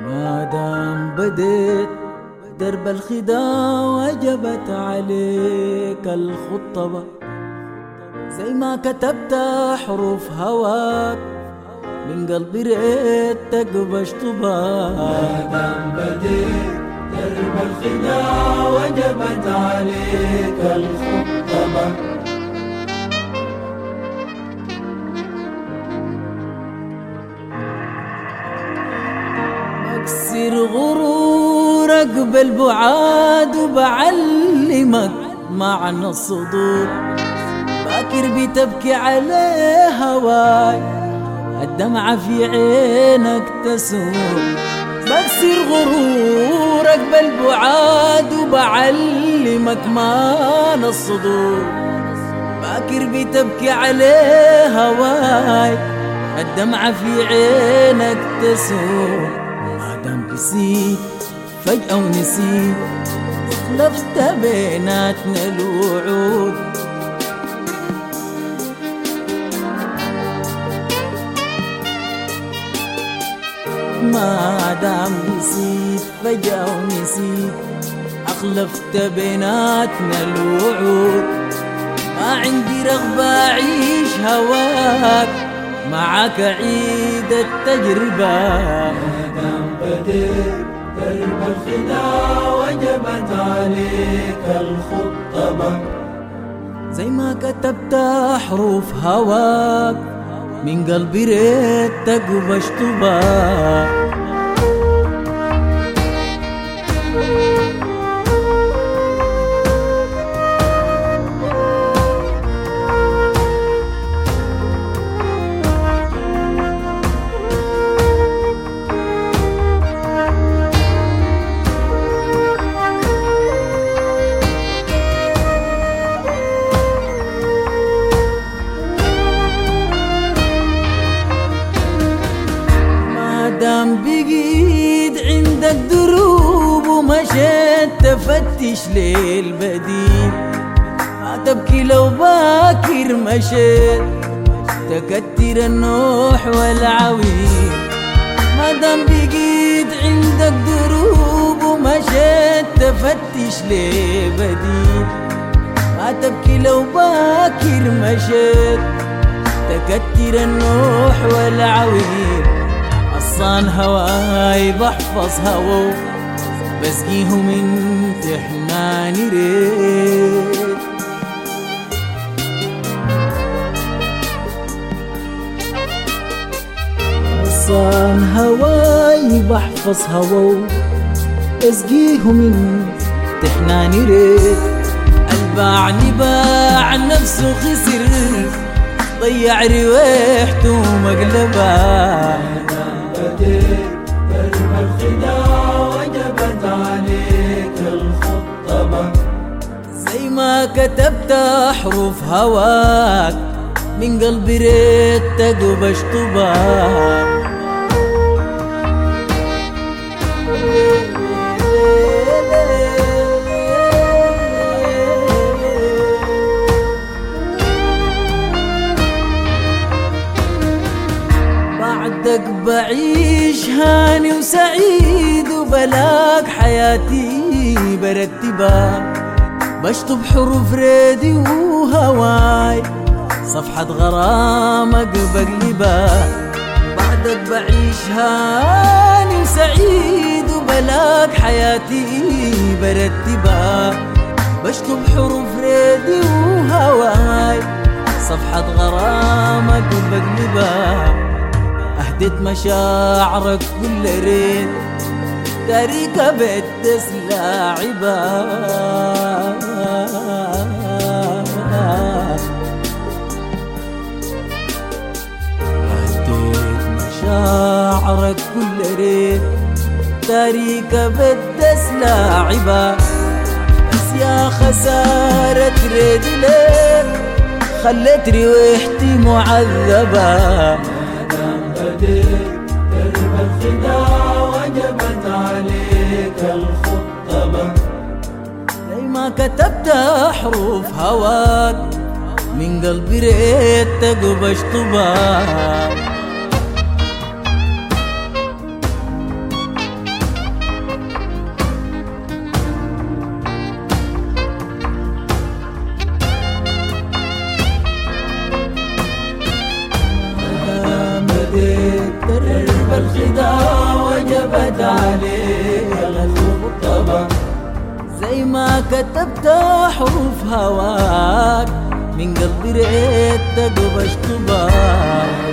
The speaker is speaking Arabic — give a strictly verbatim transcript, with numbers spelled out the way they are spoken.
ما دام بديت درب الخداع وجبت عليك الخطبة، زي ما كتبت حروف هواك من قلبي ريتك بشطبها. ما دام بديت درب الخداع وجبت عليك الخطبة، بكسر غرورك بالبعاد وبعلمك معنى الصدور، باكر بتبكي عليه هواي الدمعة في عينك تسور. بكسر غرورك بالبعاد وبعلمك معنى الصدور، باكر بتبكي عليه هواي الدمعة في عينك تسور. ما دام قسيت فجأة ونسيت خلفت بيناتنا الوعود، ما دام نسيت فجأة ونسيت أخلفت بيناتنا الوعود. ما عندي رغبة أعيش هواك معاك عيد التجربة. ما دام بديت درب الخداع وجبت عليك الخطبة، زي ما كتبت حروف هواك من قلبي ريتك بشطبها. دام بقيت عندك دروب ومشيت تفتش للبديل، ما تبكي لو باكر مشيت تكتر النوح والعويل. ما دام بقيت عندك دروب ومشيت تفتش للبديل، ما تبكي لو باكر مشيت تكتر النوح والعويل. أصان هواي بحفظ هوا بسقيه من تحناني ريت. أصان هواي بحفظ هوا بسقيه من تحناني ريت. الباعني باع نفسه خسر ضيع ريحته مقلبه. بديت درب الخداع وجبت عليك الخطبة، زي ما كتبت حروف هواك من قلبي ريتك بشطبها. بعدك بعيش هاني وسعيد وبلاك حياتي برتبها، بشطب حروف ريدي وهواي صفحة غرامك بقلبها. بعدك بعيش هاني وسعيد وبلاك حياتي برتبها، بشطب حروف ريدي وهواي صفحة غرامك بقلبها. أهدت مشاعرك كل ريت تاريكة بتس لاعبة. أهدت مشاعرك كل ريت تاريكة بتس لاعبة. بس يا خسارة ريدي ليك خلت ريحتي معذبة. بديت درب الخداع وجبت عليك الخطبة، زي ما كتبت حروف هواك من قلبي ريتك بشطبها. عليك الخطبة. زي ما كتبت حروف هواك من قلبي ريت تقوى اشتباك.